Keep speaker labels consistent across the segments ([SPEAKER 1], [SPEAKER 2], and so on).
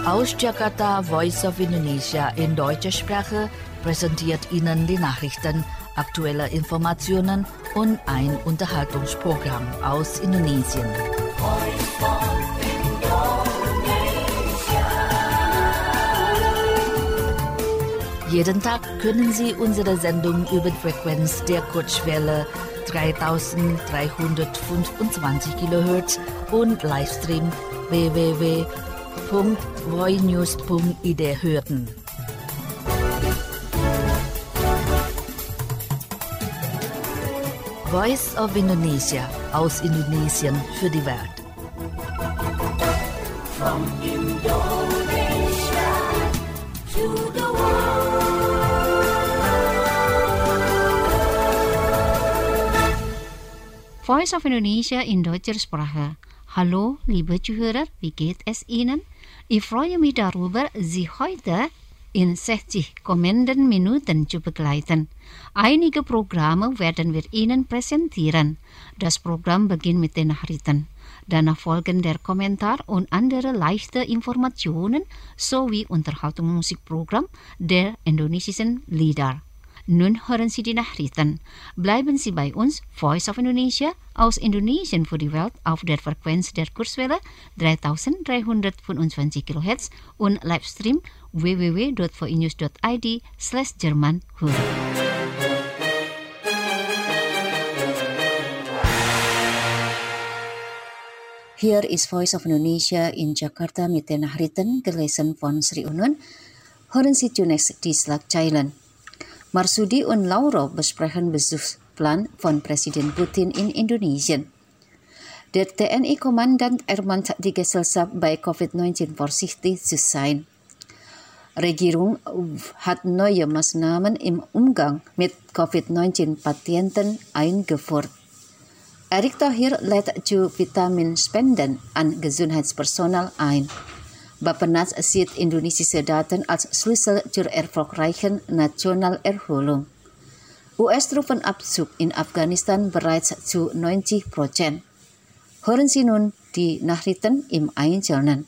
[SPEAKER 1] Aus Jakarta, Voice of Indonesia in deutscher Sprache präsentiert Ihnen die Nachrichten, aktuelle Informationen und ein Unterhaltungsprogramm aus Indonesien. Jeden Tag können Sie unsere Sendung über die Frequenz der Kurzwelle 3325 kHz und Livestream www.voinews.id hören. Voice of Indonesia aus Indonesien für die Welt.
[SPEAKER 2] From Indonesia to the world.
[SPEAKER 3] Voice of Indonesia in deutscher Sprache. Hallo, liebe Zuhörer, wie geht es Ihnen? Ich freue mich darüber, Sie heute in 60 kommenden Minuten zu begleiten. Einige Programme werden wir Ihnen präsentieren. Das Programm beginnt mit den Nachrichten. Danach folgen der Kommentar und andere leichte Informationen sowie Unterhaltungsmusikprogramm der indonesischen Lieder. Nun hören Sie die Nachrichten. Bleiben Sie bei uns, Voice of Indonesia, aus Indonesien für die Welt auf der Frequenz der Kurzwelle 3325 kHz und Livestream www.voinews.id/Jerman hören. Hier ist Voice of Indonesia in Jakarta mit den Nachrichten, gelesen von Sri Unun. Hören Sie zunächst die Schlagzeilen. Marsudi und Lavrov besprechen Besuchsplan von Präsident Putin in Indonesien. Der TNI-Kommandant ermahnt die Gesellschaft bei Covid-19 vorsichtig zu sein. Regierung hat neue Maßnahmen im Umgang mit Covid-19-Patienten eingeführt. Erick Thohir lädt zu Vitaminspenden an Gesundheitspersonal ein. Bappenas sieht indonesische Daten als Schlüssel zur erfolgreichen Nationalerholung. US-Truppenabzug in Afghanistan bereits zu 90%. Hören Sie nun die Nachrichten im Einzelnen.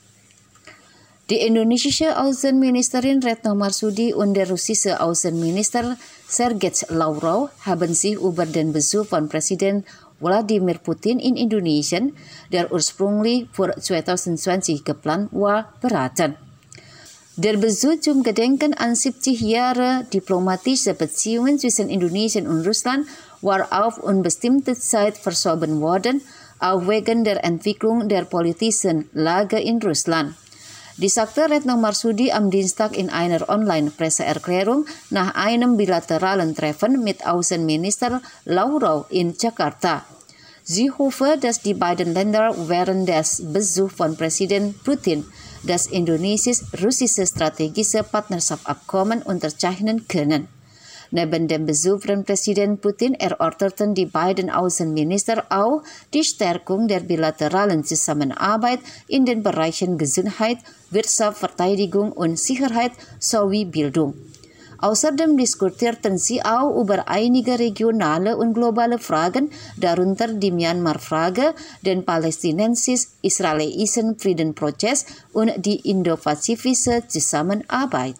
[SPEAKER 3] Die indonesische Außenministerin Retno Marsudi und der russische Außenminister Sergei Lavrov haben sich über den Besuch von Präsident Wladimir Putin in Indonesien, der ursprünglich für 2020 geplant war, beraten. Der Besuch zum Gedenken an 70 Jahre diplomatische Beziehungen zwischen Indonesien und Russland war auf unbestimmte Zeit verschoben worden, auch wegen der Entwicklung der politischen Lage in Russland. Dies sagte Retno Marsudi am Dienstag in einer Online-Presseerklärung nach einem bilateralen Treffen mit Außenminister Lavrov in Jakarta. Sie hoffe, dass die beiden Länder während des Besuchs von Präsident Putin das indonesisch-russische strategische Partnerschaftsabkommen unterzeichnen können. Neben dem Besuch von Präsident Putin erörterten die beiden Außenminister auch die Stärkung der bilateralen Zusammenarbeit in den Bereichen Gesundheit, Wirtschaft, Verteidigung und Sicherheit sowie Bildung. Außerdem diskutierten sie auch über einige regionale und globale Fragen, darunter die Myanmar-Frage, den palästinensisch-israelischen Friedensprozess und die indopazifische Zusammenarbeit.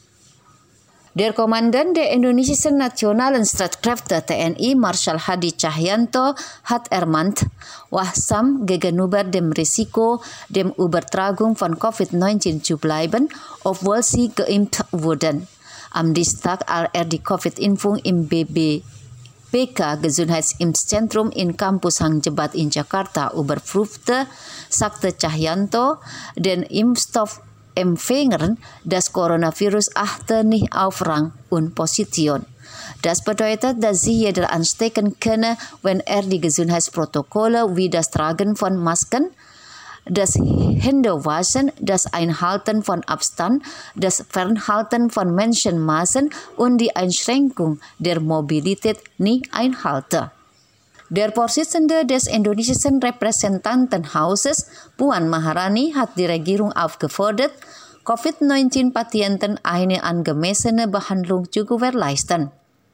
[SPEAKER 3] Der Kommandant der indonesischen nationalen Streitkräfte TNI, Marschall Hadi Cahyanto, hat ermahnt, wachsam gegenüber dem Risiko der Übertragung von Covid-19 zu bleiben, obwohl sie geimpft wurden. Am Dienstag, als er die Covid-Impfung im BBPK Gesundheitsimpfzentrum in Kampus Hang Jebat in Jakarta überprüfte, sagte Cahyanto, den Impfstoffempfängern das Coronavirus achte nicht auf Rang und Position. Das bedeutet, dass sie jeder anstecken könne, wenn er die Gesundheitsprotokolle wie das Tragen von Masken, das Händewaschen, das Einhalten von Abstand, das Fernhalten von Menschenmassen und die Einschränkung der Mobilität nicht einhalte. Der Vorsitzende des indonesischen Repräsentantenhauses, Puan Maharani, hat die Regierung aufgefordert, Covid-19-Patienten eine angemessene Behandlung zu gewährleisten.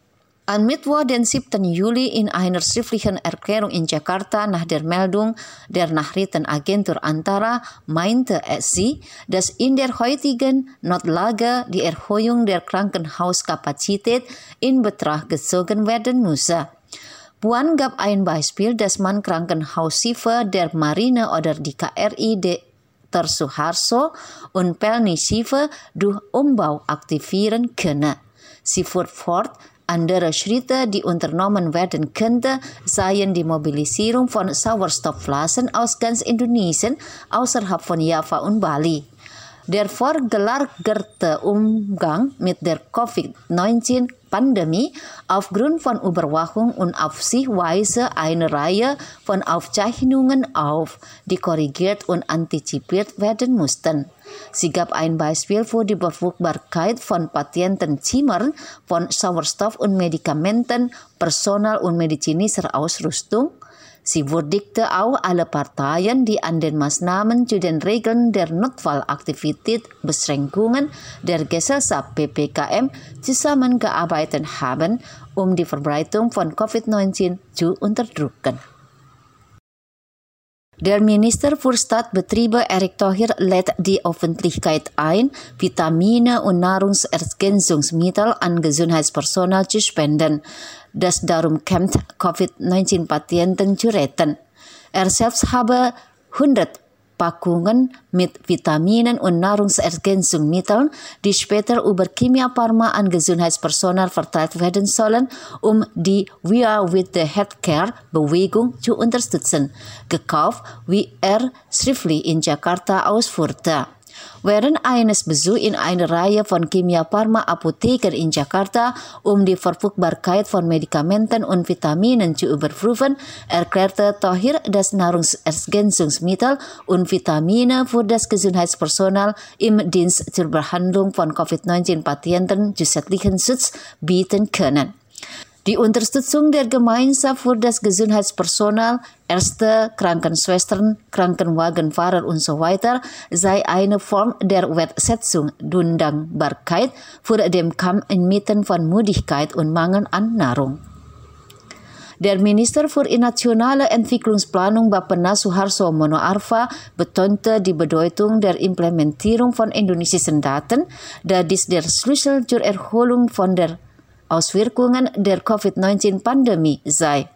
[SPEAKER 3] Am Mittwoch, den 7. Juli, in einer schriftlichen Erklärung in Jakarta nach der Meldung der Nachrichtenagentur Antara meinte sie, dass in der heutigen Notlage die Erhöhung der Krankenhauskapazität in Betracht gezogen werden müsse. Puan gab ein Beispiel, dass man Krankenhausschiffe der Marine oder die KRI Dr. Suharto und Pelni-Schiffe durch Umbau aktivieren könne. Sie fuhr fort, andere Schritte, die unternommen werden könnte, seien die Mobilisierung von Sauerstoffflaschen aus ganz Indonesien außerhalb von Java und Bali. Der vorgelagerte Umgang mit der Covid-19-Pandemie aufgrund von Überwachung und Aufsicht weise eine Reihe von Aufzeichnungen auf, die korrigiert und antizipiert werden mussten. Sie gab ein Beispiel für die Verfügbarkeit von Patientenzimmern, von Sauerstoff und Medikamenten, Personal und medizinischer Ausrüstung. Sie würdigte auch alle Parteien, die an den Maßnahmen zu den Regeln der Notfallaktivität Beschränkungen der Gesellschaft PPKM zusammengearbeitet haben, um die Verbreitung von Covid-19 zu unterdrücken. Der Minister für Staatsbetriebe Erick Thohir lädt die Öffentlichkeit ein, Vitamine und Nahrungsergänzungsmittel an Gesundheitspersonal zu spenden, das darum kämpft, Covid-19-Patienten zu retten. Er selbst habe 100 Packungen mit Vitaminen und Nahrungsergänzungsmitteln, die später über Kimia Pharma an Gesundheitspersonal verteilt werden sollen, um die We Are With the Healthcare-Bewegung zu unterstützen, gekauft, wie er schriftlich in Jakarta ausführte. Während eines Besuchs in einer Reihe von Kimia Pharma Apotheken in Jakarta, um die Verfügbarkeit von Medikamenten und Vitaminen zu überprüfen, erklärte Thohir, dass Nahrungsergänzungsmittel und Vitamine für das Gesundheitspersonal im Dienst zur Behandlung von Covid-19-Patienten zusätzlichen Schutz bieten können. Die Unterstützung der Gemeinschaft für das Gesundheitspersonal, Ärzte, Krankenschwestern, Krankenwagenfahrer usw. sei eine Form der Wertschätzung und Dankbarkeit für den Kampf inmitten von Müdigkeit und Mangel an Nahrung. Der Minister für nationale Entwicklungsplanung Bappenas Suharto Monoarfa betonte die Bedeutung der Implementierung von indonesischen Daten, da dies der Schlüssel zur Erholung von der Auswirkungen der Covid-19-Pandemie sei.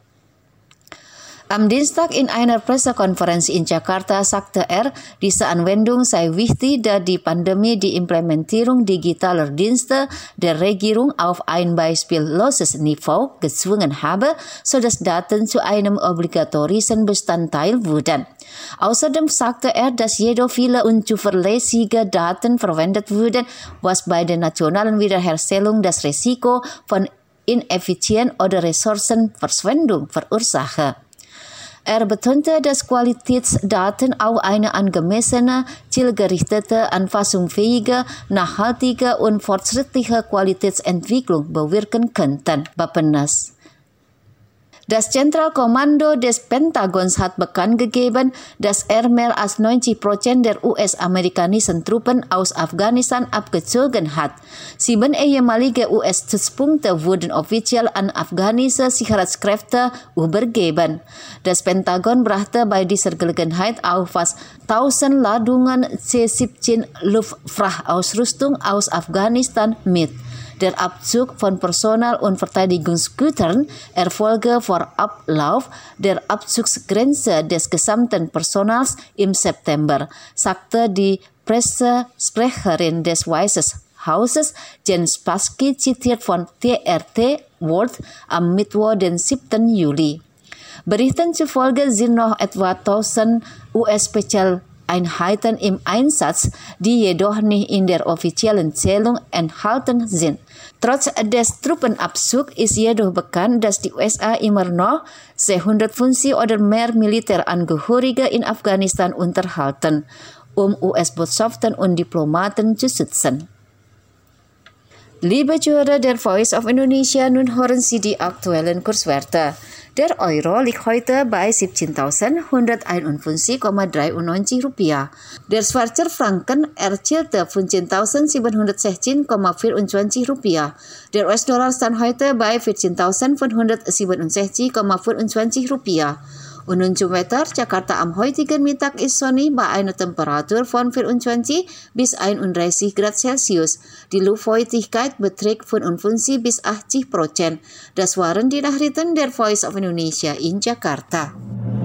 [SPEAKER 3] Am Dienstag in einer Pressekonferenz in Jakarta sagte er, diese Anwendung sei wichtig, da die Pandemie die Implementierung digitaler Dienste der Regierung auf ein beispielloses Niveau gezwungen habe, sodass Daten zu einem obligatorischen Bestandteil wurden. Außerdem sagte er, dass jedoch viele unzuverlässige Daten verwendet wurden, was bei der nationalen Wiederherstellung das Risiko von Ineffizienz oder Ressourcenverschwendung verursache. Er betonte, dass Qualitätsdaten auch eine angemessene, zielgerichtete, anpassungsfähige, nachhaltige und fortschrittliche Qualitätsentwicklung bewirken könnten. Bappenas. Das Zentralkommando des Pentagons hat bekannt gegeben, dass er mehr als 90% der US-amerikanischen Truppen aus Afghanistan abgezogen hat. 7 ehemalige US-Stützpunkte wurden offiziell an afghanische Sicherheitskräfte übergeben. Das Pentagon brachte bei dieser Gelegenheit auch fast 1000 Ladungen C-17 Luftfrachtausrüstung aus Afghanistan mit. Der Abzug von Personal- und Verteidigungsgütern erfolge vor Ablauf der Abzugsgrenze des gesamten Personals im September, sagte die Pressesprecherin des Weißen Hauses, Jen Psaki, zitiert von TRT World am Mittwoch, den 7. Juli. Berichten zufolge sind noch etwa 1000 US-Spezialeinheiten im Einsatz, die jedoch nicht in der offiziellen Zählung enthalten sind. Trotz des Truppenabzugs ist jedoch bekannt, dass die USA immer noch 150 oder mehr Militärangehörige in Afghanistan unterhalten, um US-Botschaften und Diplomaten zu schützen. Liebe Zuhörer der Voice of Indonesia, nun hören Sie die aktuellen Kurswerte. Der Euro liegt heute bei 17.151,93 Rupiah. Der Schweizer Franken erzielte 15.716,24 Rupiah. Der US-Dollar stand heute bei 14.567,24 Rupiah. Und nun zum Wetter. Jakarta am heutigen Mittag ist sonnig bei einer Temperatur von 24 bis 31 Grad Celsius. Die Luftfeuchtigkeit beträgt 55 bis 80%. Das waren die Nachrichten der Voice of Indonesia in Jakarta.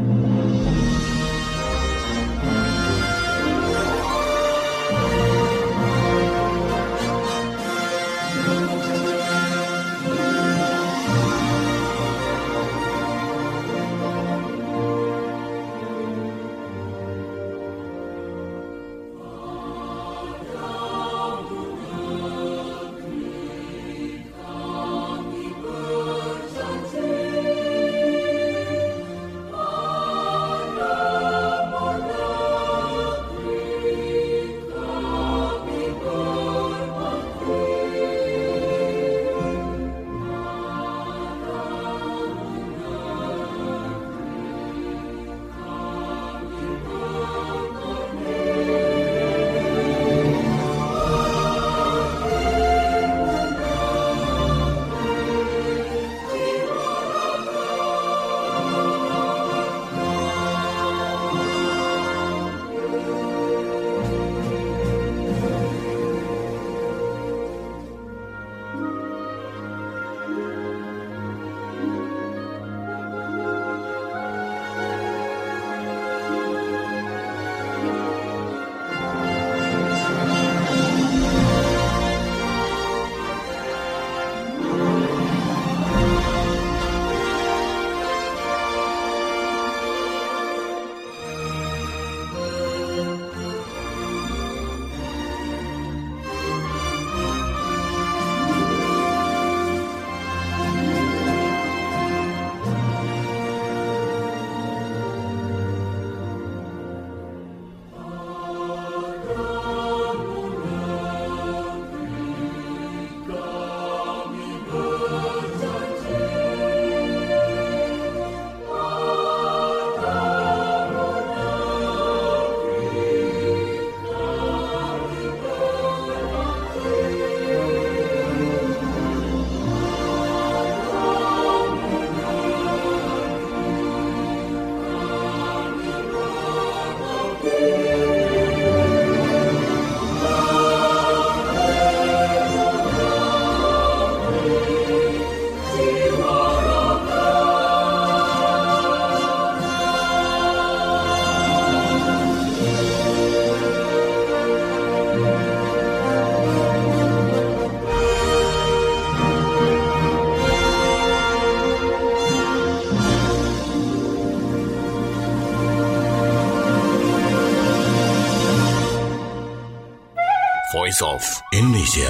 [SPEAKER 4] Voice of Indonesia.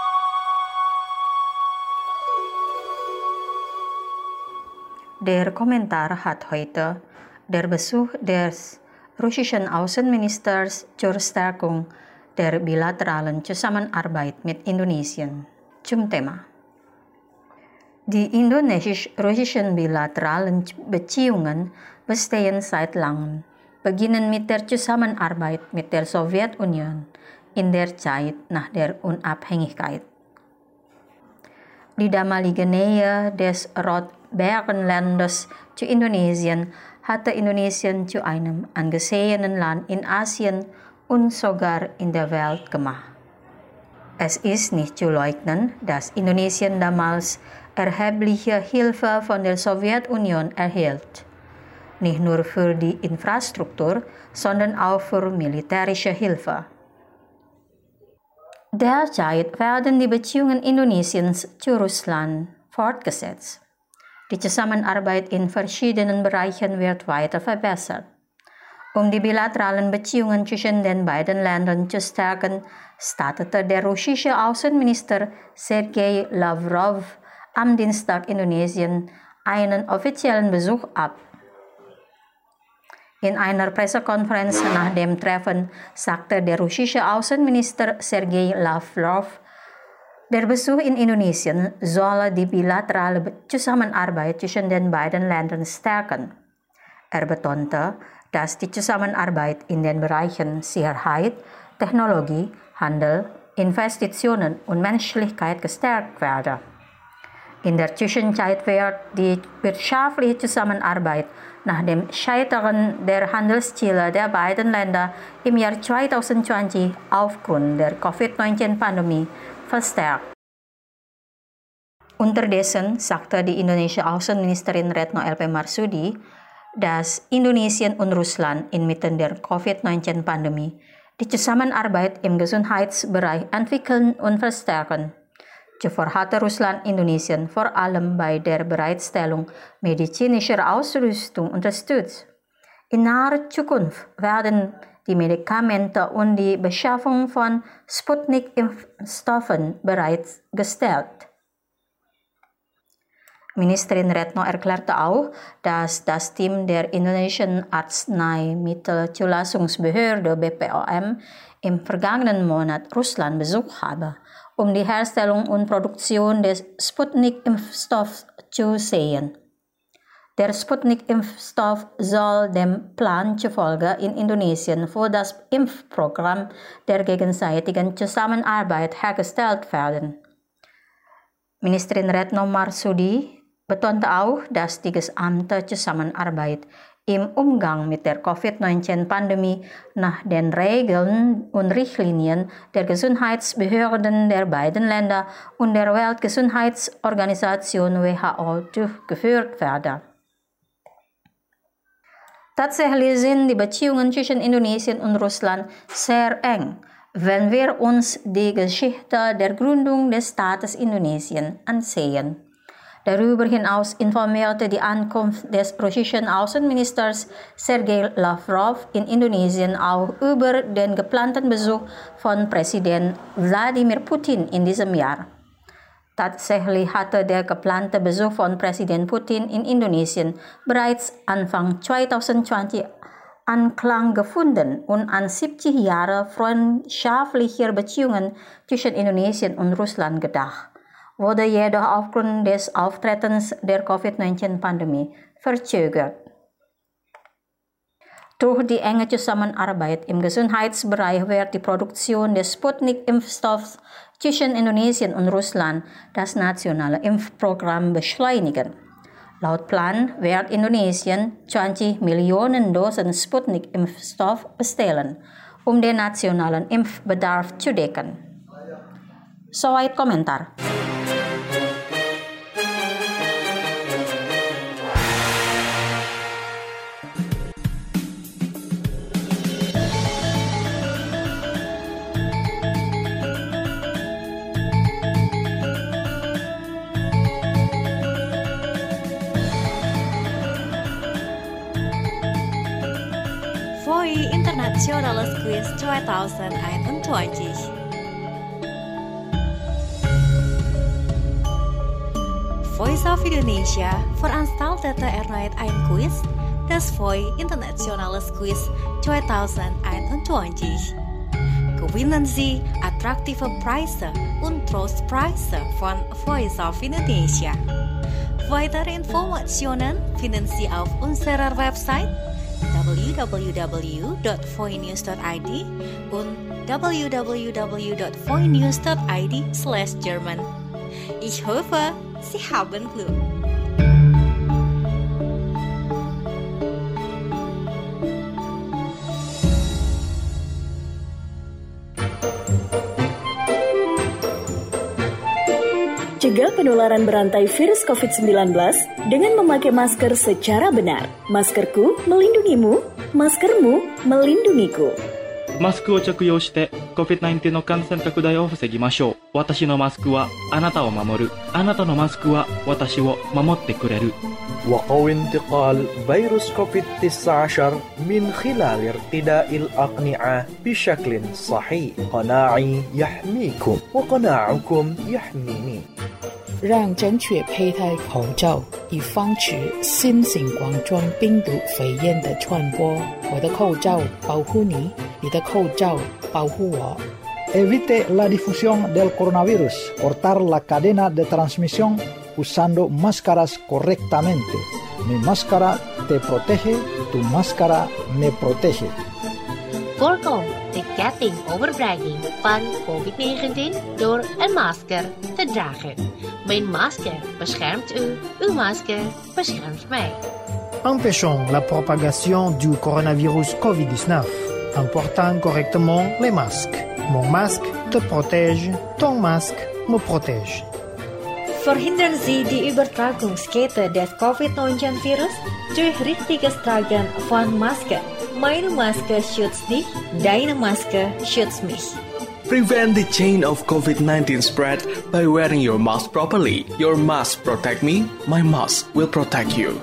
[SPEAKER 5] Der Kommentar hat heute der Besuch des russischen Außenministers zur Stärkung der bilateralen Zusammenarbeit mit Indonesien zum Thema. Die indonesisch-russischen bilateralen Beziehungen bestehen seit langem, beginnen mit der Zusammenarbeit mit der Sowjetunion in der Zeit nach der Unabhängigkeit. Die damalige Nähe des Rotbärenlandes zu Indonesien hatte Indonesien zu einem angesehenen Land in Asien und sogar in der Welt gemacht. Es ist nicht zu leugnen, dass Indonesien damals erhebliche Hilfe von der Sowjetunion erhielt. Nicht nur für die Infrastruktur, sondern auch für militärische Hilfe. Derzeit werden die Beziehungen Indonesiens zu Russland fortgesetzt. Die Zusammenarbeit in verschiedenen Bereichen wird weiter verbessert. Um die bilateralen Beziehungen zwischen den beiden Ländern zu stärken, stattete der russische Außenminister Sergei Lavrov am Dienstag Indonesien einen offiziellen Besuch ab. In einer Pressekonferenz nach dem Treffen sagte der russische Außenminister Sergei Lavrov, Der Besuch in Indonesien soll die bilaterale Zusammenarbeit zwischen den beiden Ländern stärken. Betonte, dass die Zusammenarbeit in den Bereichen Sicherheit, Technologie, Handel, Investitionen und Menschlichkeit gestärkt werde. In der Zwischenzeit wird die wirtschaftliche Zusammenarbeit nach dem Scheitern der Handelsziele der beiden Länder im Jahr 2020 aufgrund der Covid-19-Pandemie verstärkt. Unterdessen sagte die indonesische Außenministerin Retno LP Marsudi, dass Indonesien und Russland inmitten der Covid-19-Pandemie die Zusammenarbeit im Gesundheitsbereich entwickeln und verstärken. Zuvor hatte Russland Indonesien vor allem bei der Bereitstellung medizinischer Ausrüstung unterstützt. In naher Zukunft werden die Medikamente und die Beschaffung von Sputnik-Impfstoffen bereitgestellt. Ministerin Retno erklärte auch, dass das Team der indonesischen Arzneimittelzulassungsbehörde BPOM im vergangenen Monat Russland besucht habe, um die Herstellung und Produktion des Sputnik-Impfstoffs zu sehen. Der Sputnik-Impfstoff soll dem Plan zufolge in Indonesien für das Impfprogramm der gegenseitigen Zusammenarbeit hergestellt werden. Ministerin Retno Marsudi betonte auch, dass die gesamte Zusammenarbeit im Umgang mit der Covid-19-Pandemie nach den Regeln und Richtlinien der Gesundheitsbehörden der beiden Länder und der Weltgesundheitsorganisation WHO durchgeführt werde. Tatsächlich sind die Beziehungen zwischen Indonesien und Russland sehr eng, wenn wir uns die Geschichte der Gründung des Staates Indonesien ansehen. Darüber hinaus informierte die Ankunft des russischen Außenministers Sergei Lavrov in Indonesien auch über den geplanten Besuch von Präsident Wladimir Putin in diesem Jahr. Tatsächlich hatte der geplante Besuch von Präsident Putin in Indonesien bereits Anfang 2020 Anklang gefunden und an 70 Jahre freundschaftlicher Beziehungen zwischen Indonesien und Russland gedacht, wurde jedoch aufgrund des Auftretens der Covid-19-Pandemie verzögert. Durch die enge Zusammenarbeit im Gesundheitsbereich wird die Produktion des Sputnik-Impfstoffs zwischen Indonesien und Russland das nationale Impfprogramm beschleunigen. Laut Plan wird Indonesien 20 Millionen Dosen Sputnik-Impfstoff bestellen, um den nationalen Impfbedarf zu decken. Soweit Komentar.
[SPEAKER 6] Voi Internationales Quiz 2021. Voice of Indonesia veranstaltete erneut ein Quiz, das Voi Internationales Quiz 2021. Gewinnen Sie attraktive Preise und Trostpreise von Voice of Indonesia. Weitere Informationen finden Sie auf unserer Website www.voinews.id und www.voinews.id/German. Ich hoffe, Sie haben Glück.
[SPEAKER 7] Cegah penularan berantai virus COVID-19 dengan memakai masker secara benar. Maskerku melindungimu, maskermu melindungiku.
[SPEAKER 8] マスクを着用して COVID-19 の感染拡大を防ぎましょう。私のマスクはあなたを守る。あなたのマスクは私を守ってくれる。
[SPEAKER 9] وقوي انتقال فيروس كوفيد-19 من خلال ارتداء الأقنعة بشكل صحيح. قناعي يحميكم وقناعكم يحميني.
[SPEAKER 10] 让正确佩戴口罩，以防止新型冠状病毒肺炎的传播。我的口罩保护你，你的口罩保护我。
[SPEAKER 11] Evite la difusión del coronavirus. Cortar la cadena de transmisión usando máscaras correctamente. Mi máscara te protege, tu máscara me protege.
[SPEAKER 12] Voorkom de ketting overbrenging van COVID-19 door een masker te dragen. Mijn masker beschermt u, uw masker beschermt mij.
[SPEAKER 13] Empêchons la propagation du coronavirus COVID-19 en portant correctement les masques. Mon masque te protège, ton masque me protège.
[SPEAKER 14] Verhindern Sie die Übertragungskette des Covid-19-Virus durch richtiges Tragen von Maske. Meine Maske schützt dich, deine Maske schützt mich.
[SPEAKER 15] Prevent the chain of COVID-19 spread by wearing your mask properly. Your mask protect me, my mask will protect you.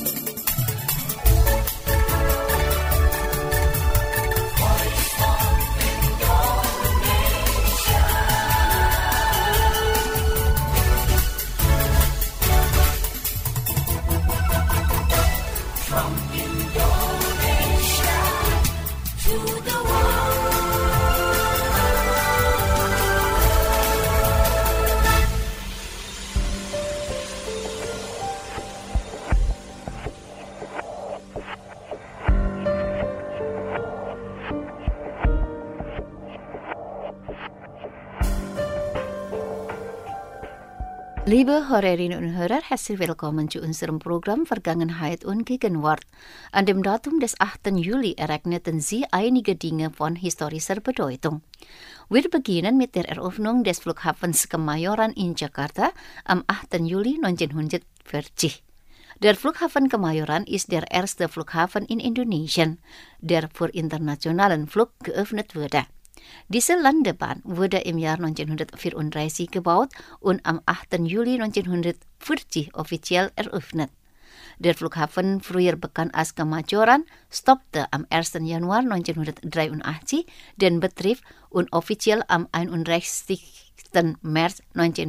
[SPEAKER 3] Liebe Hörerinnen und Hörer, herzlich willkommen zu unserem Programm Vergangenheit und Gegenwart. An dem Datum des 8. Juli ereigneten sie einige Dinge von historischer Bedeutung. Wir beginnen mit der Eröffnung des Flughafens Kemayoran in Jakarta am 8. Juli 1940. Der Flughafen Kemayoran ist der erste Flughafen in Indonesien, der für internationalen Flug geöffnet wurde. Diese Landebahn wurde im Jahr 1934 gebaut und am 8. Juli 1940 offiziell eröffnet. Der Flughafen, früher bekannt als Kemayoran, stoppte am 1. Januar 1983 den Betrieb und offiziell am 31. März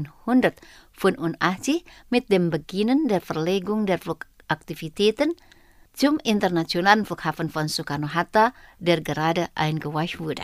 [SPEAKER 3] 1985 mit dem Beginn der Verlegung der Flugaktivitäten zum internationalen Flughafen von Soekarno-Hatta, der gerade eingeweiht wurde.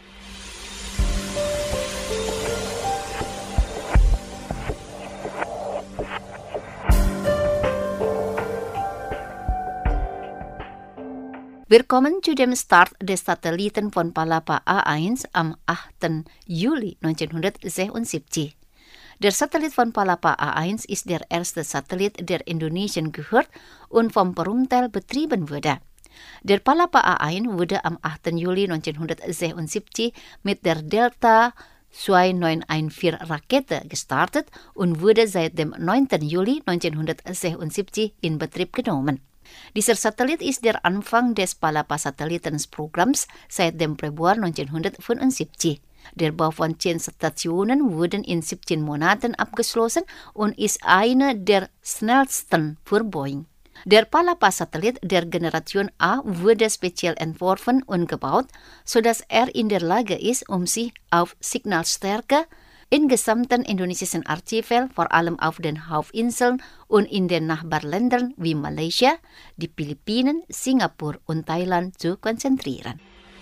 [SPEAKER 3] Wir kommen zu dem Start des Satelliten von Palapa A1 am 8. Juli 1976. Der Satellit von Palapa A1 ist der erste Satellit, der Indonesien gehört und vom Perumtel betrieben wurde. Der Palapa A1 wurde am 8. Juli 1976 mit der Delta Suai 914 Rakete gestartet und wurde seit dem 9. Juli 1976 in Betrieb genommen. Dieser Satellit ist der Anfang des Palapa-Satellitensprogramms seit dem Februar 1975. Der Bau von 10 Stationen wurde in 17 Monaten abgeschlossen und ist eine der schnellsten für Boeing. Der Palapa-Satellit der Generation A wurde speziell entworfen und gebaut, sodass er in der Lage ist, sich auf Signalstärke im gesamten indonesischen Archipel, vor allem auf den Hauptinseln und in den Nachbarländern wie Malaysia, die Philippinen, Singapur und Thailand zu konzentrieren.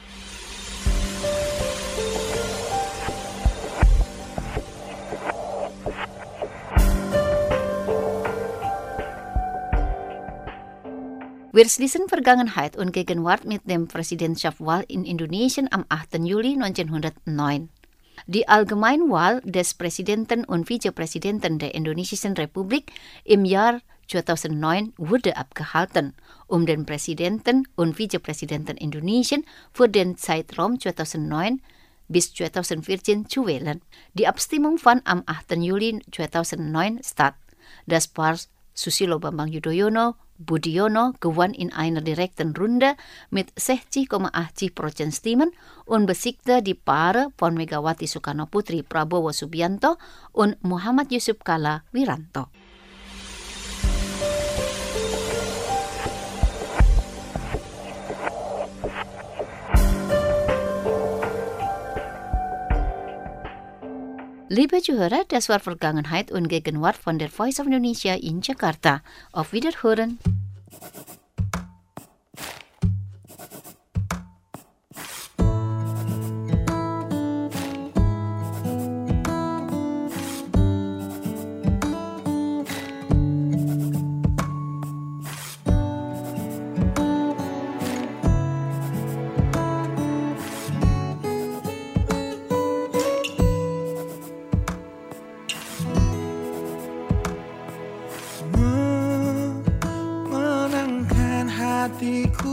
[SPEAKER 3] Wir schließen Vergangenheit und Gegenwart mit dem Präsidentschaftswahl in Indonesien am 8. Juli 1909. Die Allgemeinwahl des Präsidenten und Vizepräsidenten der Indonesischen Republik im Jahr 2009 wurde abgehalten, um den Präsidenten und Vizepräsidenten Indonesien für den Zeitraum 2009 bis 2014 zu wählen. Die Abstimmung fand am 8. Juli 2009 statt. Das Paar Susilo Bambang Yudhoyono Budiono gewann in einer direkten Runde mit 60,80% Stimmen und besiegte die Paare von Megawati Soekarnoputri Prabowo Subianto und Muhammad Yusuf Kalla Wiranto. Liebe Zuhörer, das war Vergangenheit und Gegenwart von der Voice of Indonesia in Jakarta. Auf Wiederhören.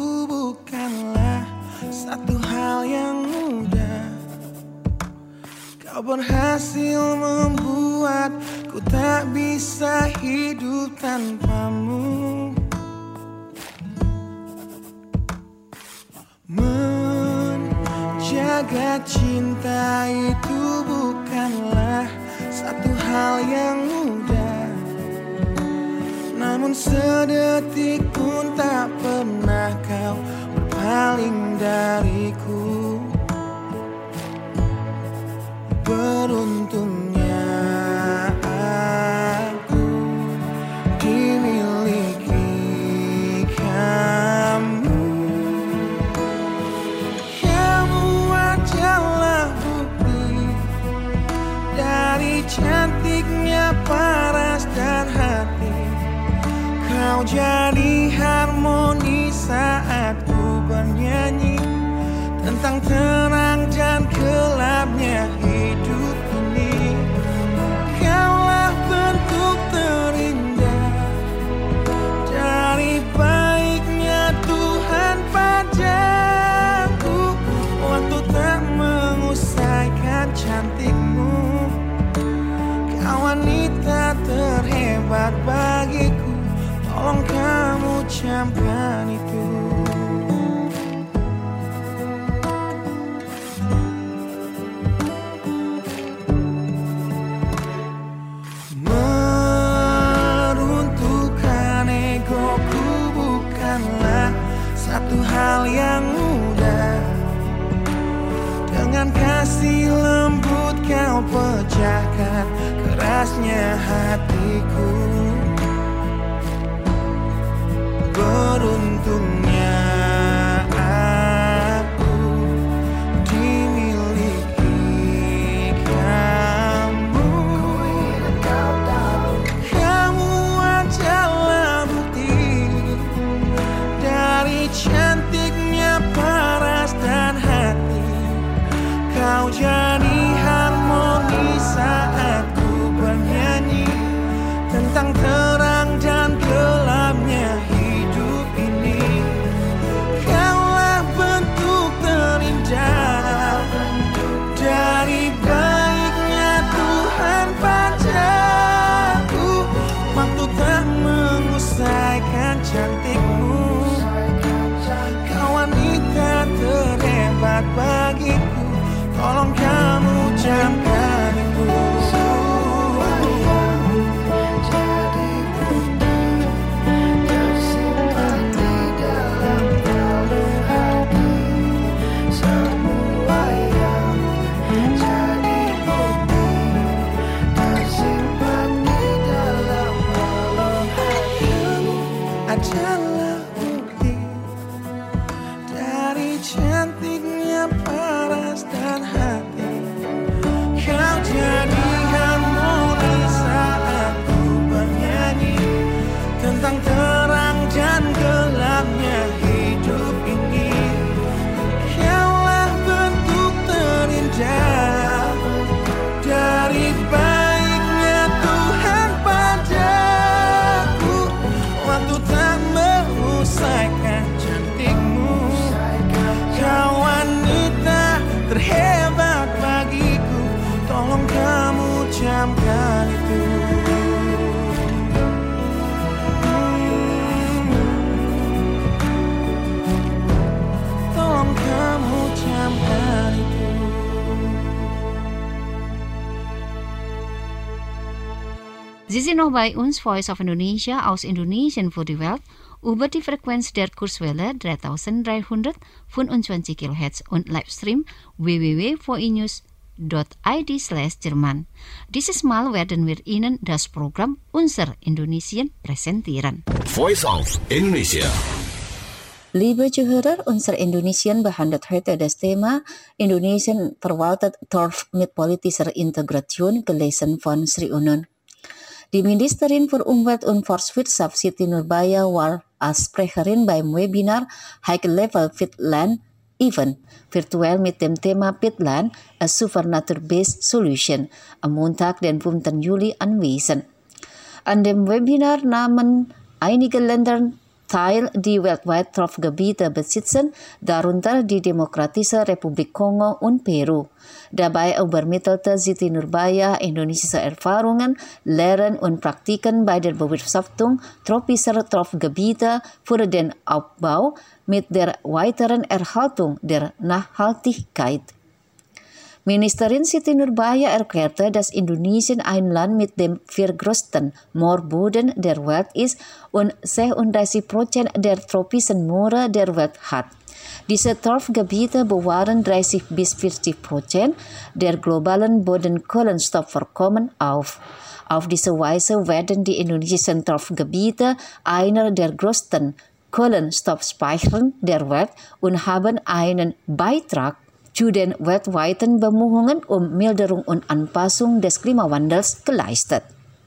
[SPEAKER 16] bukanlah satu hal yang mudah. Kau berhasil membuatku tak bisa hidup tanpamu. Menjaga cinta itu bukanlah satu hal yang mudah. Namun sedetik pun tak pernah kau berpaling dariku. Beruntungnya aku dimiliki kamu. Kamu adalah bukti dari cantiknya paras dan hati. Kau jadi harmoni saat ku bernyanyi tentang terang dan gelapnya hidup ini. Kaulah bentuk terindah dari baiknya Tuhan padaku. Waktu tak mengusaikan cantikmu. Kau wanita terhebat bagiku. Tolong kamu camkan itu. Meruntuhkan egoku bukanlah satu hal yang mudah. Dengan kasih lembut kau pecahkan kerasnya hatiku. Beruntungnya aku dimiliki kamu. Kamu adalah bukti dari cantiknya paras dan hati. Kau jadi harmoni saat ku bernyanyi tentang terang dan gelapnya hidup ini. Kaulah bentuk terindah dari baiknya Tuhan padaku. Waktu tak mengusaikan cantikmu. Kau wanita terhebat bagiku. Tolong kamu camkan itu. Adalah bukti dari cantiknya paras dan hati. Kau jadi harmoni saat ku bernyanyi tentang terang dan gelapnya hidup ini. Kaulah bentuk terindah dari baiknya Tuhan padaku. Waktu tak mengusaikan cantikmu. Kau wanita terhebat bagiku. Tolong kamu camkan itu. Tolong kamu camkan itu.
[SPEAKER 3] Sie sind noch bei uns, Voice of Indonesia aus Indonesien für die Welt, über die Frequenz der Kurzwelle 3325 kHz und Livestream www.voinews.id/Jerman. Dieses Mal werden wir Ihnen das Programm Unser Indonesien präsentieren.
[SPEAKER 4] Voice of Indonesia.
[SPEAKER 3] Liebe Zuhörer, unser Indonesien behandelt heute das Thema Indonesien verwaltet Torf mit politischer Integration, gelesen von Sri Unun. Die Ministerin für Umwelt und Forstwirtschaft Siti Nurbaya war als Sprecherin beim Webinar High Level Peatland Event virtuell mit dem Thema Peatland, a Super Nature-Based Solution, am Montag, den 5. Juli anwesend. An dem Webinar nahmen einige Länder Teil die weltweit Tropfgebiete besitzen, darunter die Demokratische Republik Kongo und Peru. Dabei übermittelte Siti Nurbaya indonesische Erfahrungen, Lehren und Praktiken bei der Bewirtschaftung tropischer Tropfgebiete für den Aufbau mit der weiteren Erhaltung der Nachhaltigkeit. Ministerin Siti Nurbaya erklärte, dass Indonesien ein Land mit dem viertgrößten Moorboden der Welt ist und 36% der tropischen Moore der Welt hat. Diese Torfgebiete bewahren 30-40% der globalen Bodenkohlenstoffvorkommen auf. Auf diese Weise werden die indonesischen Torfgebiete einer der größten Kohlenstoffspeicher der Welt und haben einen Beitrag zu den weltweiten Bemühungen Milderung und Anpassung des Klimawandels geleistet.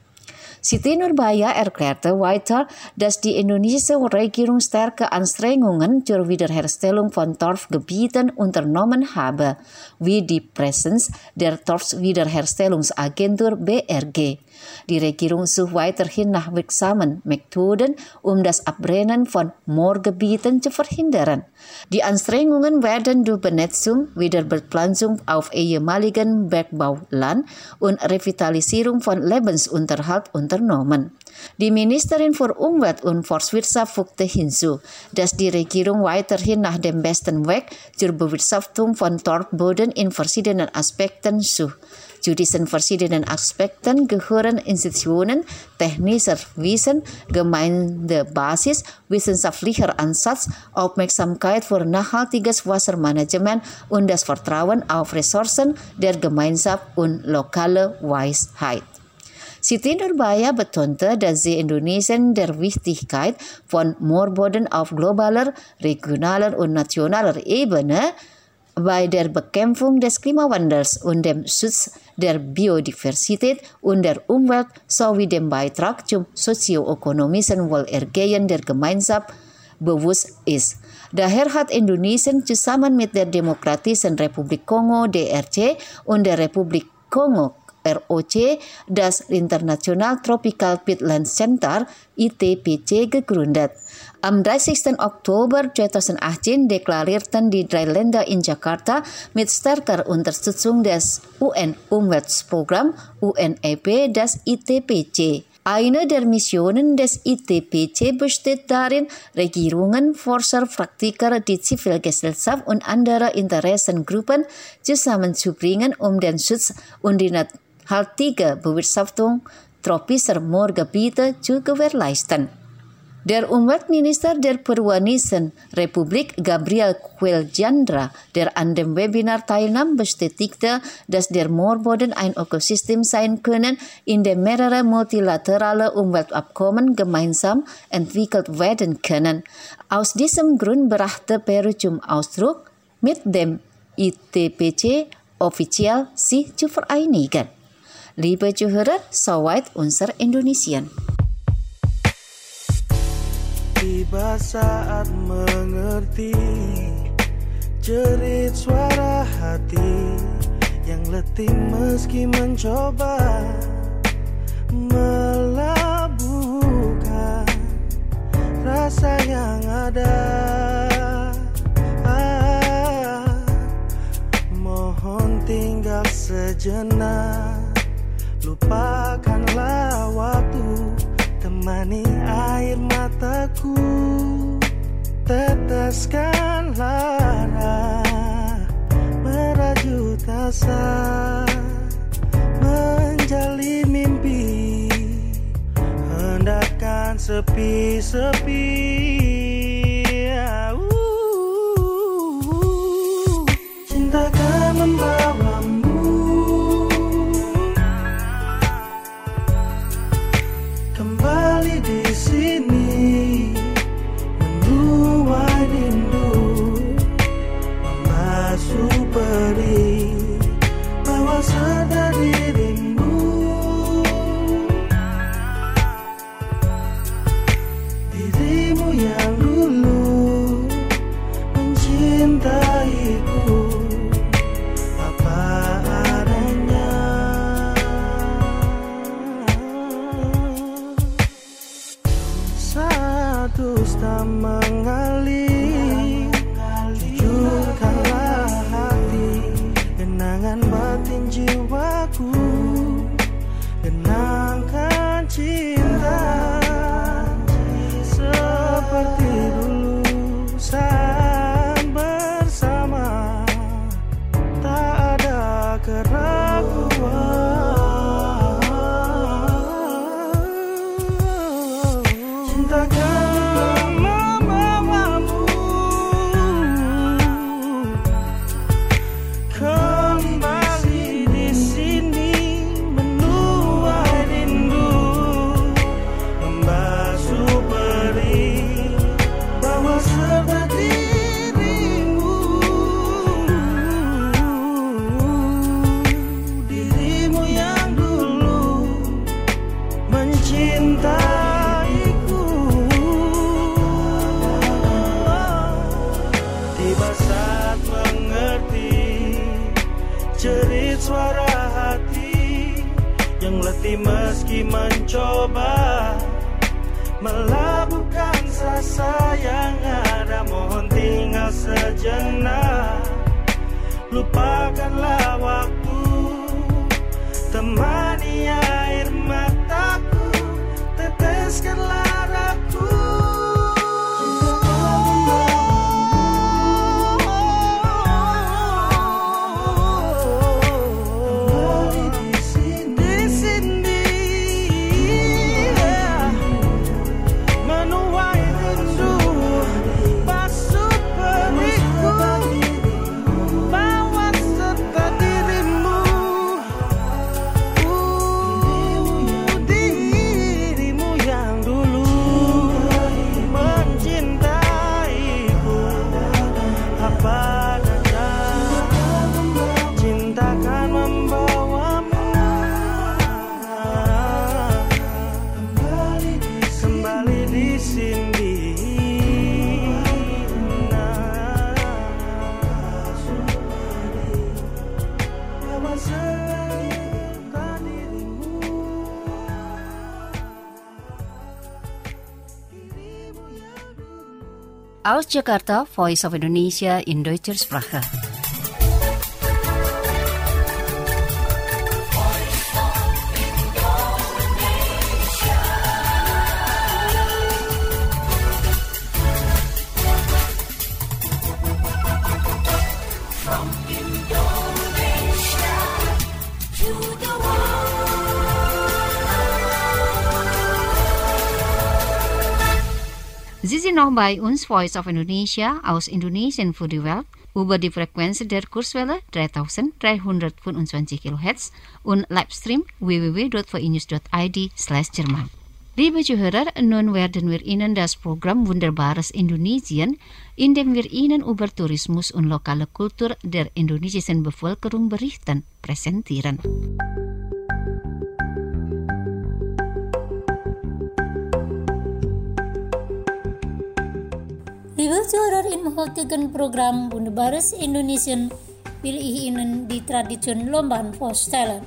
[SPEAKER 3] Siti Nurbaya erklärte weiter, dass die indonesische Regierung starke Anstrengungen zur Wiederherstellung von Torfgebieten unternommen habe, wie die Präsenz der Torfwiederherstellungsagentur BRG. Die Regierung sucht weiterhin nach wirksamen Methoden, das Abbrennen von Moorgebieten zu verhindern. Die Anstrengungen werden durch Benetzung, Wiederbepflanzung auf ehemaligen Bergbauland und Revitalisierung von Lebensunterhalt unternommen. Die Ministerin für Umwelt und Forstwirtschaft fügte hinzu, dass die Regierung weiterhin nach dem besten Weg zur Bewirtschaftung von Torfboden in verschiedenen Aspekten sucht. Zu diesen verschiedenen Aspekten gehören Institutionen, technischer Wissen, Gemeindebasis, wissenschaftlicher Ansatz, Aufmerksamkeit für nachhaltiges Wassermanagement und das Vertrauen auf Ressourcen der Gemeinschaft und lokale Weisheit. Siti Nurbaya betonte, dass sie Indonesien der Wichtigkeit von Moorboden auf globaler, regionaler und nationaler Ebene bei der Bekämpfung des Klimawandels und dem Schutz der Biodiversität und der Umwelt sowie dem Beitrag zum sozioökonomischen Wohlergehen der Gemeinschaft bewusst ist. Daher hat Indonesien zusammen mit der Demokratischen Republik Kongo DRC und der Republik Kongo ROC das International Tropical Peatland Center ITPC gegründet. Am 30. Oktober 2018 deklarierten die drei Länder in Jakarta mit starker Unterstützung des UN-Umweltprogramms UNEP das ITPC. Eine der Missionen des ITPC besteht darin, Regierungen, Forscher, Praktiker, die Zivilgesellschaft und andere Interessengruppen zusammenzubringen, den Schutz und die nachhaltige Bewirtschaftung tropischer Moorgebiete zu gewährleisten. Der Umweltminister der Peruanischen Republik, Gabriel Queljandra, der an dem Webinar teilnahm, bestätigte, dass der Moorboden ein Ökosystem sein können, in dem mehrere multilaterale Umweltabkommen gemeinsam entwickelt werden können. Aus diesem Grund brachte Peru zum Ausdruck, mit dem ITPC offiziell sich zu vereinigen. Liebe Zuhörer, soweit unser Indonesian.
[SPEAKER 16] Tiba saat mengerti jerit suara hati yang letih meski mencoba melabuhkan rasa yang ada. Mohon tinggal sejenak, lupakanlah waktu, temani air mataku, teteskan lara, merajut asa, menjalin mimpi, hendakkan sepi-sepi. Cinta akan membawamu kembali di sini, menuai rindu, membasuh perih, bawa serta dirimu. Dirimu yang Tiba saat mengerti jerit suara hati yang letih meski mencoba melabuhkan rasa yang ada. Mohon tinggal sejenak, lupakanlah waktu, temani air mataku, teteskanlah raku.
[SPEAKER 3] Aus Jakarta, Voice of Indonesia in Deutscher Sprache. Sie sind noch bei uns, Voice of Indonesia, aus Indonesien für die Welt, über die Frequenz der Kurzwelle 3325 kHz und Livestream www.vnews.id/Jerman. Liebe Zuhörer, nun werden wir Ihnen das Programm Wunderbares Indonesien, in dem wir Ihnen über Tourismus und lokale Kultur der indonesischen Bevölkerung berichten, präsentieren.
[SPEAKER 17] Liebe Zuhörer, im heutigen Programm Wunderbares Indonesien will ich Ihnen die Tradition Lomban vorstellen.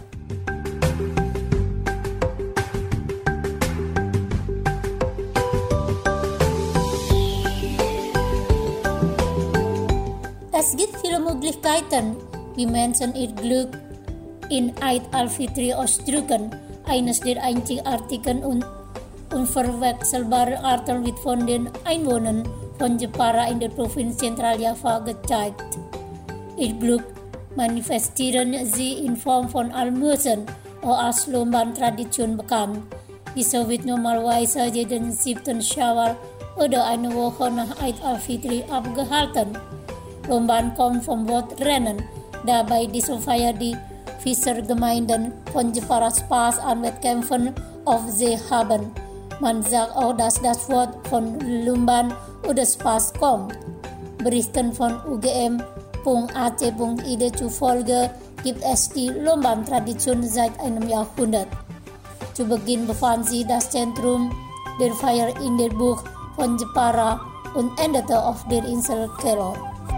[SPEAKER 17] Es gibt viele Möglichkeiten, wie Menschen ihr Glück in Eid al-Fitri ausdrücken. Eines der einzigartigen und unverwechselbaren Arten wird von den Einwohnern von Jepara in der Provinz Zentraljava gezeigt. Ihr Glück manifestieren sie in Form von Almusen, auch als Lomban-Tradition bekannt. Diese wird normalerweise jeden 7. Syawal oder eine Woche nach Eid al-Fitri abgehalten. Lomban kommt vom Wort Rennen, da bei dieser Feier die Fischergemeinden von Jepara Spaß an Wettkämpfen auf See haben. Man sagt auch, dass das Wort von Lumban oder Spaß kommt. Berichten von UGM.ac.id zufolge gibt es die Lomban-Tradition seit einem Jahrhundert. Zu Beginn befand sich das Zentrum der Feier in der Bucht von Jepara und endete auf der Insel Kelor.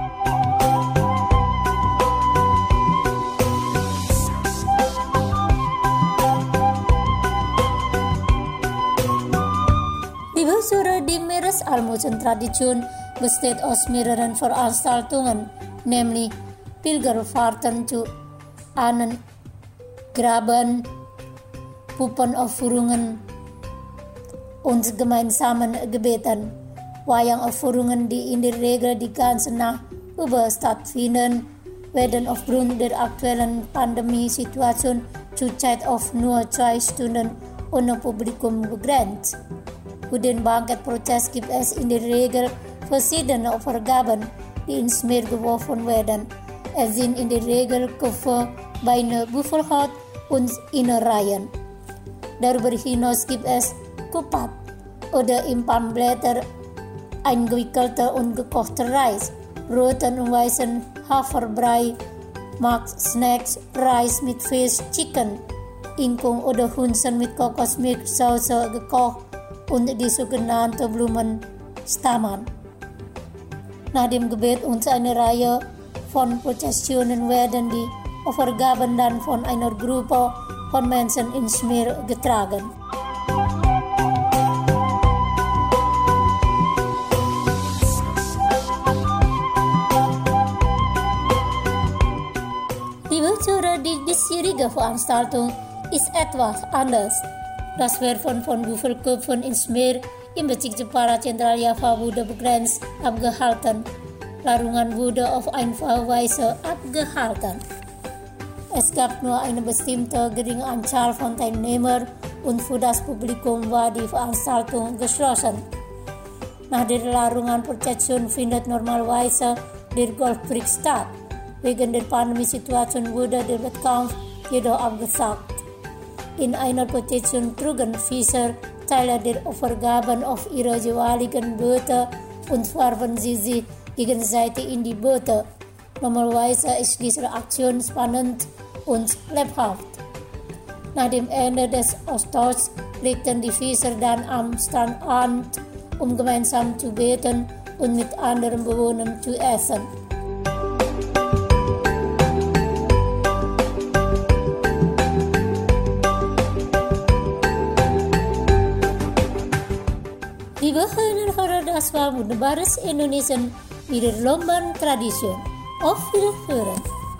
[SPEAKER 17] Die Meeresalmusen-Tradition besteht aus mehreren Veranstaltungen, nämlich Pilgerfahrten zu Ahnengraben, Puppenaufführungen und gemeinsamen Gebeten. Wayangaufführungen, die in der Regel die ganze Nacht über stattfinden, werden aufgrund der aktuellen Pandemiesituation zurzeit auf nur 2 Stunden ohne Publikum begrenzt. Für den Bankettprozess gibt es in der Regel verschiedene Opfergaben, die ins Meer geworfen werden. Es sind in der Regel Köpfe, Beine, Büffelhaut und Innereien. Darüber hinaus gibt es Kupat oder in Palmblätter eingewickelte und gekochte Reis, roten und weißen Haferbrei, Max-Snacks, Reis mit Fisch, Chicken, Ingkung oder Hunsen mit Kokosmilchsauce gekocht und die sogenannte Blumenstammen. Nach dem Gebet und eine Reihe von Prozessionen werden die Opfergaben dann von einer Gruppe von Menschen in Smir getragen. Liebe Zuhörer, die diesjährige Veranstaltung ist etwas anders. Das Werfen von Büffelköpfen in Smir im Bezirk Jepara Zentral Java wurde begrenzt abgehalten. Larungan wurde auf einfache Weise abgehalten. Es gab nur eine bestimmte geringe Anzahl von Teilnehmern und für das Publikum war die Veranstaltung geschlossen. Nach der Larungan-Prozession findet normalerweise der Golfprix statt. Wegen der Pandemiesituation wurde der Wettkampf jedoch abgesagt. In einer Prozession trugen Fischer Teile der Opfergaben auf ihre jeweiligen Boote und warfen sie sich gegenseitig in die Boote. Normalerweise ist diese Aktion spannend und lebhaft. Nach dem Ende des Austauschs legten die Fischer dann am Strand an, um gemeinsam zu beten und mit anderen Bewohnern zu essen. Liebe Hörer, das war wunderbares Indonesien mit der Lomban-Tradition. Auf Wiederhören!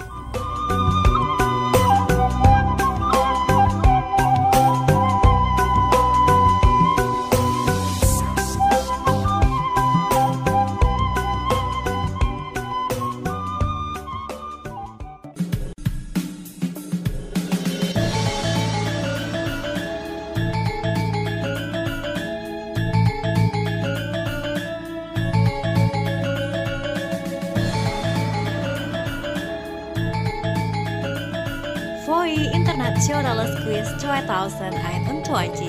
[SPEAKER 6] Internationales Quiz 2021.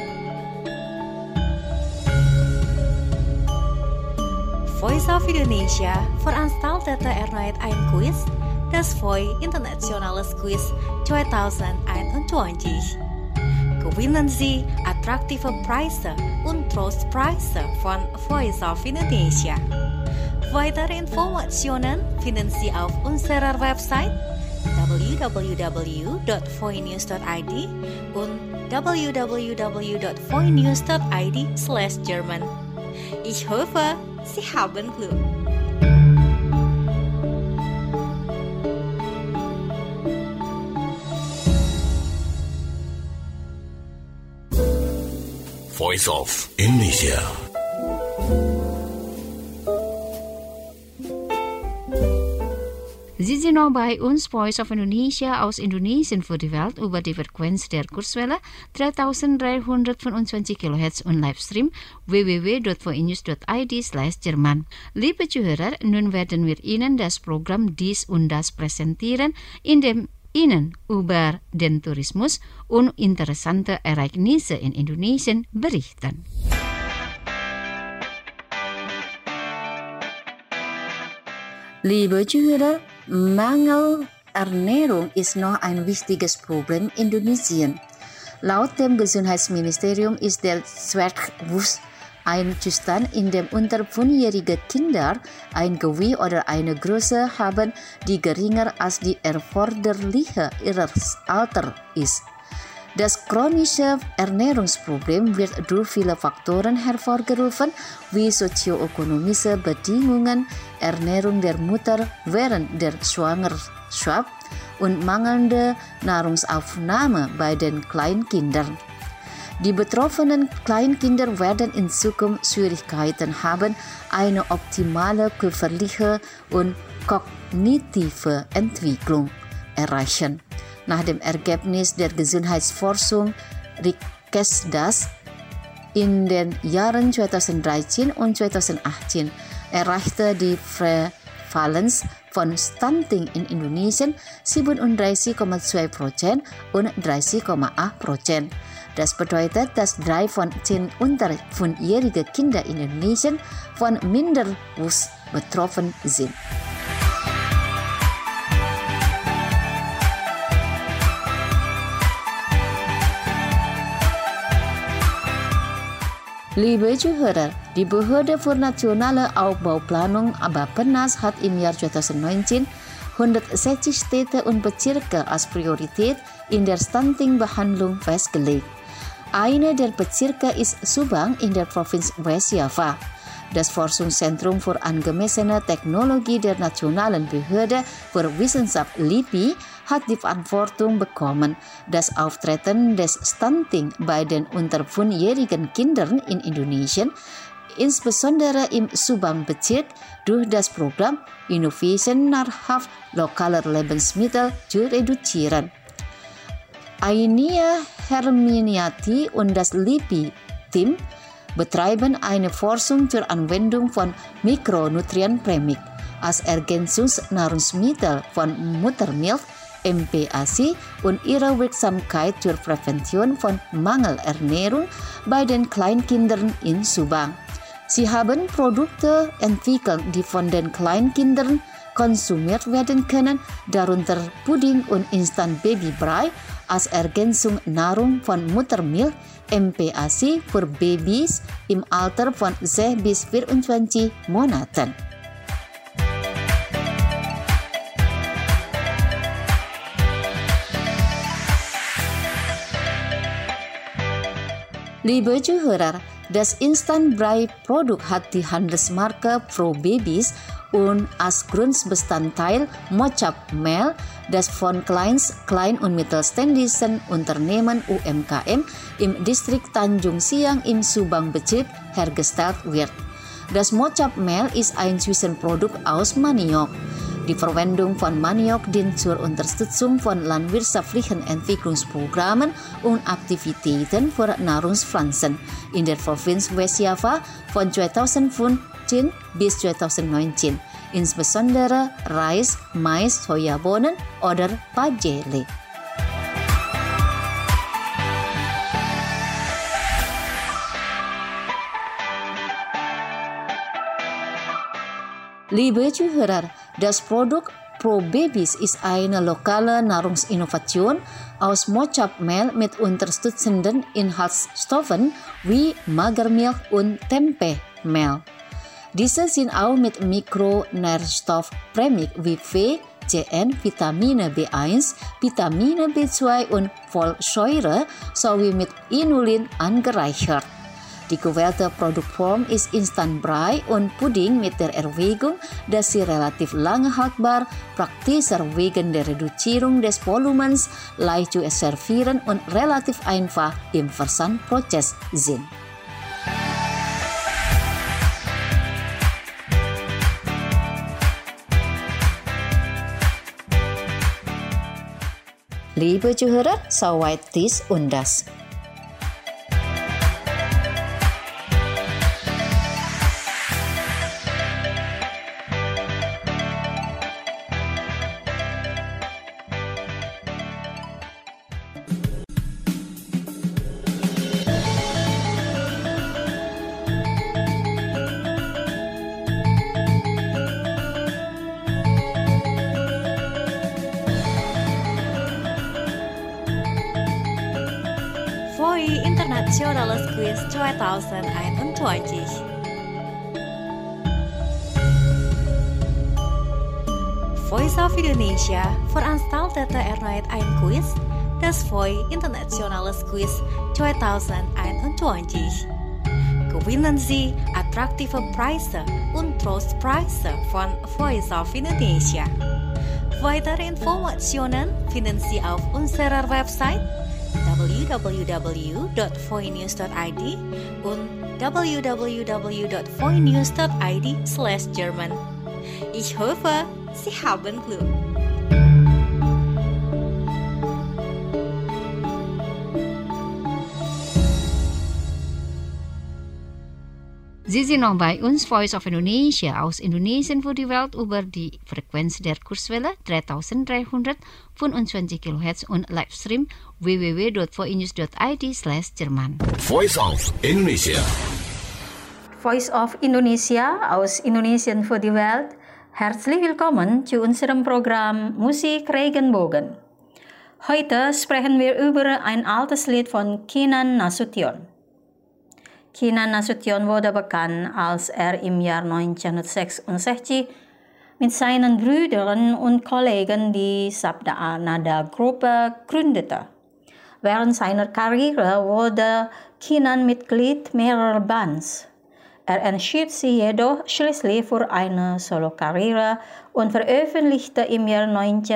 [SPEAKER 6] Voice of Indonesia veranstaltete erneut ein Quiz, das VOI Internationales Quiz 2021. Gewinnen Sie attraktive Preise und Trostpreise von Voice of Indonesia. Weitere Informationen finden Sie auf unserer Website www.voinews.id und www.voinews.id/German. Ich hoffe, Sie haben Glück.
[SPEAKER 4] Voice of Indonesia.
[SPEAKER 3] Sie sind noch bei uns, Voice of Indonesia aus Indonesien für die Welt über die Frequenz der Kurzwelle 3325 kHz und Livestream www.voinews.id/German. Liebe Zuhörer, nun werden wir Ihnen das Programm Dies und Das präsentieren, in dem Ihnen über den Tourismus und interessante Ereignisse in Indonesien berichten. Liebe Zuhörer, Mangel Ernährung ist noch ein wichtiges Problem in Indonesien. Laut dem Gesundheitsministerium ist der Zwergwurst ein Zustand, in dem unter 5-jährige Kinder ein Gewicht oder eine Größe haben, die geringer als die erforderliche ihres Alters ist. Das chronische Ernährungsproblem wird durch viele Faktoren hervorgerufen, wie sozioökonomische Bedingungen, Ernährung der Mutter während der Schwangerschaft und mangelnde Nahrungsaufnahme bei den Kleinkindern. Die betroffenen Kleinkinder werden in Zukunft Schwierigkeiten haben, eine optimale körperliche und kognitive Entwicklung erreichen. Nach dem Ergebnis der Gesundheitsforschung Rikesdas in den Jahren 2013 und 2018 erreichte die Prävalenz von Stunting in Indonesien 37,2% und 30,8%. Das bedeutet, dass 3 von 10 unter 5-jährige Kinder in Indonesien von Minderwuchs betroffen sind. Liebe Zuhörer, die Behörde für nationale Aufbauplanung Bappenas hat im Jahr 2019 160 Städte und Bezirke als Priorität in der Stunting-Behandlung festgelegt. Einer der Bezirke ist Subang in der Provinz West Java. Das Forschungszentrum für angemessene Technologie der Nationalen Behörde für Wissenschaft LIPI hat die Verantwortung bekommen, das Auftreten des Stunting bei den unter 5-jährigen Kindern in Indonesien, insbesondere im Subang-Bezirk, durch das Programm Innovation nahrhaft lokaler Lebensmittel zu reduzieren. Ainia Herminiati und das LIPI-Team betreiben eine Forschung zur Anwendung von Mikronutrienprämik als Ergänzungsnahrungsmittel von Muttermilch MPASI und ihre Wirksamkeit zur Prävention von Mangelernährung bei den Kleinkindern in Subang. Sie haben Produkte entwickelt, die von den Kleinkindern konsumiert werden können, darunter Pudding und Instant-Babybrei als Ergänzung Nahrung von Muttermilch MPASI für Babys im Alter von 6 bis 24 Monaten. Liebe Zuhörer, das Instant-Brei-Produkt hat die Handelsmarke Pro Babies und als Grundbestandteil Mocap-Mehl, das von klein- und mittelständischen Unternehmen UMKM im Distrikt Tanjung Siang im Subang-Bezirk hergestellt wird. Das Mocap-Mehl ist ein Zwischenprodukt aus Maniok. Die Verwendung von Maniok dient zur Unterstützung von landwirtschaftlichen Entwicklungsprogrammen und Aktivitäten für Nahrungspflanzen in der Provinz West Java von 2015 bis 2019, insbesondere Reis, Mais, Sojabohnen oder Pajele. Liebe Zuhörer, das Produkt Pro Babies ist eine lokale Nahrungsinnovation aus Mocap-Mehl mit unterstützenden Inhaltsstoffen wie Magermilch und Tempe-Mehl. Diese sind auch mit Mikronährstoffprämik wie V, CN, Vitamine B1, Vitamine B2 und Folsäure sowie mit Inulin angereichert. Die gewählte Produktform ist Instant-Brei und Pudding mit der Erwägung, dass sie relativ lange haltbar, praktischer wegen der Reduzierung des Volumens, leicht zu servieren und relativ einfach im Versandprozess sind. Liebe Zuhörer, soweit dies und das.
[SPEAKER 6] Voi Internationales Quiz 2021. Voice of Indonesia veranstaltete erneut ein Quiz, das Voi Internationales Quiz 2021. Gewinnen Sie attraktive Preise und Trostpreise von Voice of Indonesia. Weitere Informationen finden Sie auf unserer Website www.voinews.id und www.voinews.id/German. Ich hoffe, Sie haben Glück.
[SPEAKER 3] Sie sind noch bei uns, Voice of Indonesia, aus Indonesien für die Welt über die Frequenz der Kurzwelle 3325 kHz und Livestream www.voinews.id/German.
[SPEAKER 4] Voice of Indonesia.
[SPEAKER 5] Voice of Indonesia aus Indonesien für die Welt. Herzlich willkommen zu unserem Programm Musik Regenbogen. Heute sprechen wir über ein altes Lied von Kinan Nasution. Kinan Nasution wurde bekannt, als im Jahr 1966 mit seinen Brüdern und Kollegen die Sabda Nada-Gruppe gründete. Während seiner Karriere wurde Kinan Mitglied mehrerer Bands. Entschied sich jedoch schließlich für eine Solokarriere und veröffentlichte im Jahr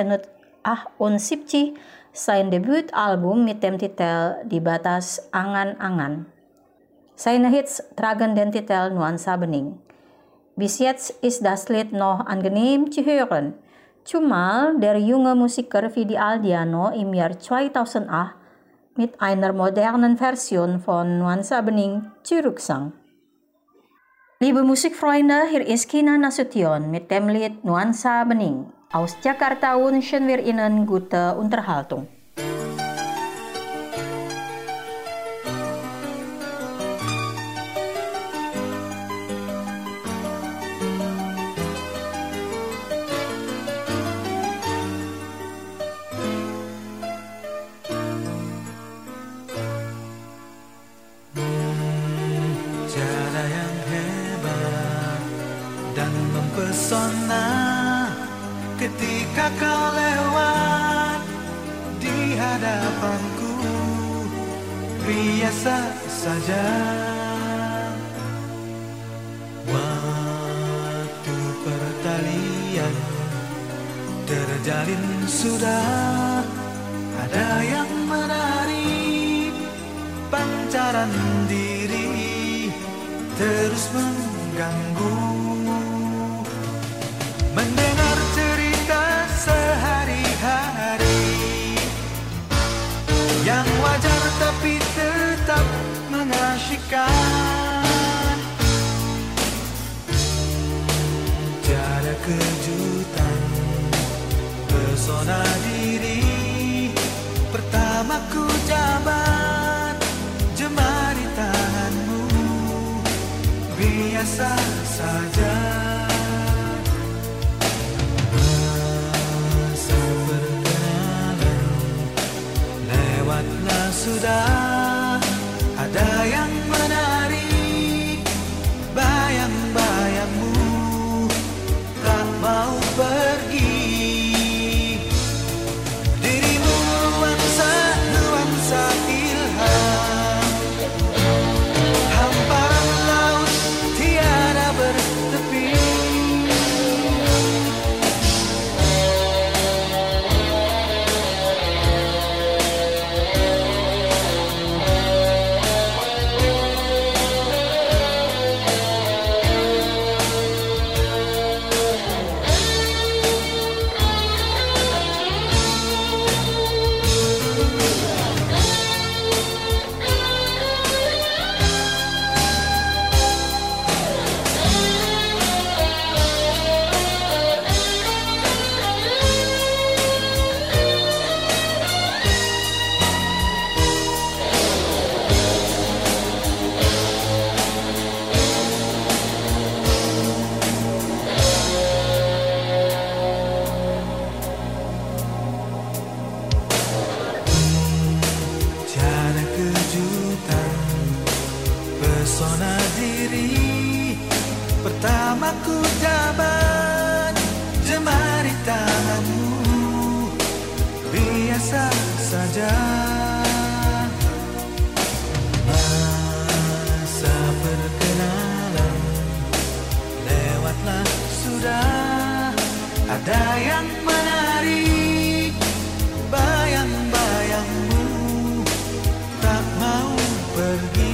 [SPEAKER 5] 1978 sein Debütalbum mit dem Titel Di Batas Angan-Angan. Seine Hits tragen den Titel Nuansa Bening. Bis jetzt ist das Lied noch angenehm zu hören, zumal der junge Musiker Vidi Aldiano im Jahr 2008 mit einer modernen Version von Nuansa Bening zurücksang. Liebe Musikfreunde, hier ist Kinan Nasution mit dem Lied Nuansa Bening. Aus Jakarta wünschen wir Ihnen gute Unterhaltung.
[SPEAKER 16] Tiada yang hebat dan mempesona ketika kau lewat di hadapanku, biasa saja. Waktu pertalian terjalin sudah, ada yang menarik pancaran diri terus mengganggu. Mendengar cerita sehari-hari yang wajar tapi tetap mengasyikkan. Tiada kejutan, pesona diri pertama ku jabat, jemari tanganmu, biasa saja. Sudah ada yang menarik bayang-bayangmu, tak mau pergi. Dirimu nuansa ilham, hamparan laut tiada bertepi. Pesona diri pertama ku jabat, jemari tanganmu, biasa saja. Masa perkenalan lewatlah sudah, ada yang menarik bayang-bayangmu, tak mau pergi.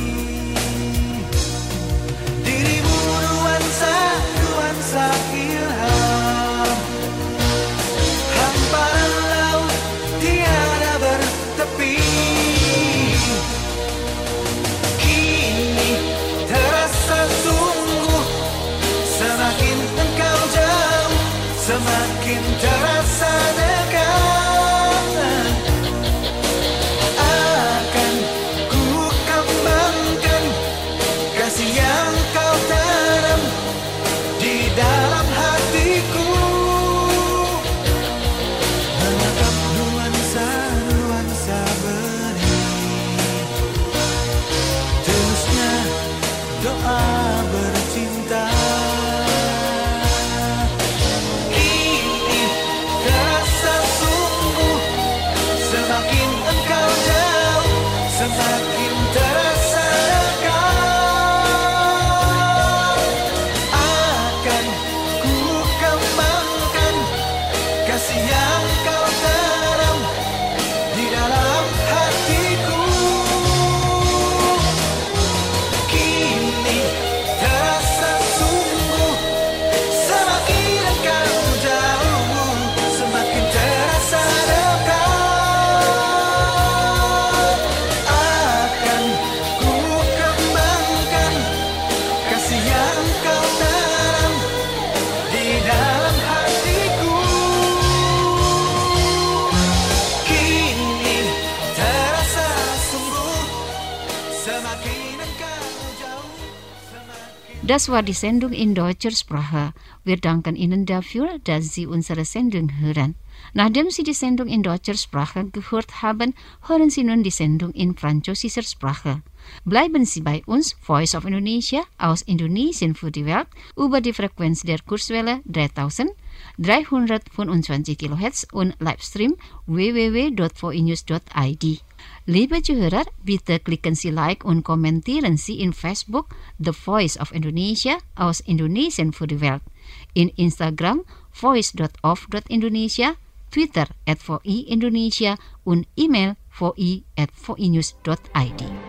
[SPEAKER 16] Nuansa ilham, hamparan laut tiada bertepi. Kini terasa sungguh, semakin engkau jauh, semakin terasa dekat. Akan ku kembangkan kasih yang kau tanam di dalam hatiku, menatap nuansa bening, terusnya
[SPEAKER 3] Das war die Sendung in deutscher Sprache. Wir danken Ihnen dafür, dass Sie unsere Sendung hören. Nachdem Sie die Sendung in deutscher Sprache gehört haben, hören Sie nun die Sendung in französischer Sprache. Bleiben Sie bei uns, Voice of Indonesia, aus Indonesien für die Welt, über die Frequenz der Kurzwelle 3325 kHz und Livestream www.voinews.id. Liebe Zuhörer, bitte klicken Sie Like und kommentieren Sie in Facebook The Voice of Indonesia aus Indonesien für die Welt, in Instagram voice.of.indonesia, Twitter @VOI Indonesia und E-Mail voi@voinews.id.